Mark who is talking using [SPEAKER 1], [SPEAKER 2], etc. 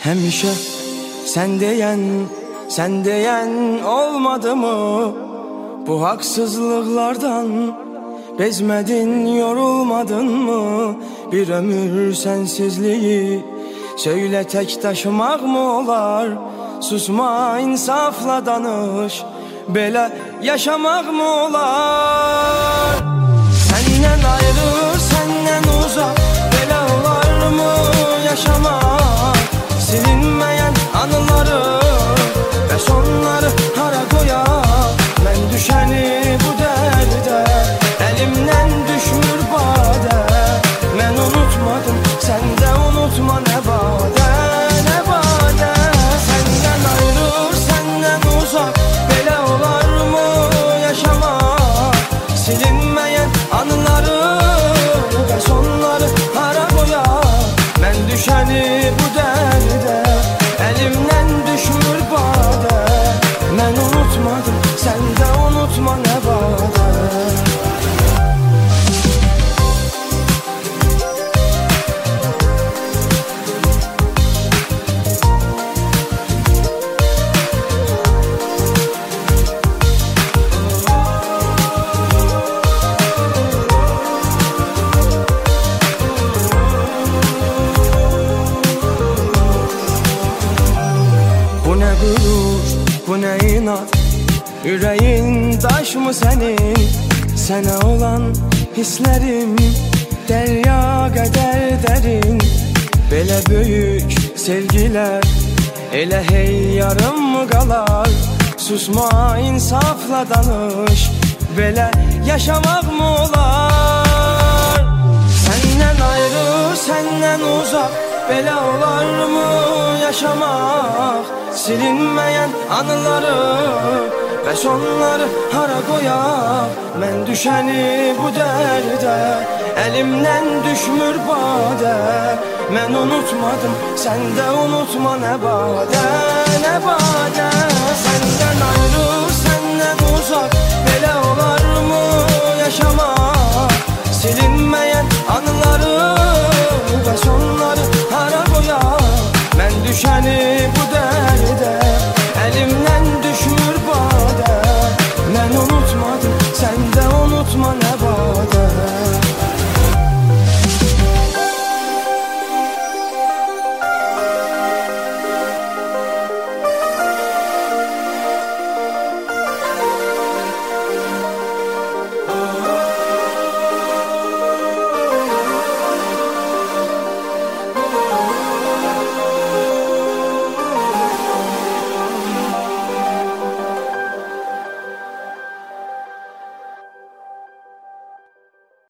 [SPEAKER 1] Həmişə sen deyən olmadı mı? Bu haksızlıklardan bezmedin, yorulmadın mı? Bir ömür sensizliği söyle tek taşımak mı olar? Susma, insafla danış, belə yaşamak mı olar? Senden ayrı, senden uzak, belə olar mı yaşamak? Silinmeyen anıları ve sonları hara koya. Ben düşeni bu derde, elimden düşmür bade. Ben unutmadım, sen de unutma ne bade, ne bade. Senden ayrı, senden uzak, belə olar mı yaşamak? Silinmeyen anıları ve sonları hara koya. Ben düşeni bu derde, elimden düşmür bade. Ben unutmadım, sen de unutma ne bade. Bu ne gurur, bu ne inat, yüreğin taş mı senin? Sana olan hislerim derya kadar derin. Belə büyük sevgiler elə hey yarım mı kalar? Susma, insafla danış, belə yaşamak mı olar? Senden ayrı, senden uzak, belə olar mı yaşamak? Silinmeyen anıları ve sonları hara koya. Ben düşeni bu derde, elimden düşmür bade. Ben unutmadım, sen de unutma ne bade, ne bade. Senden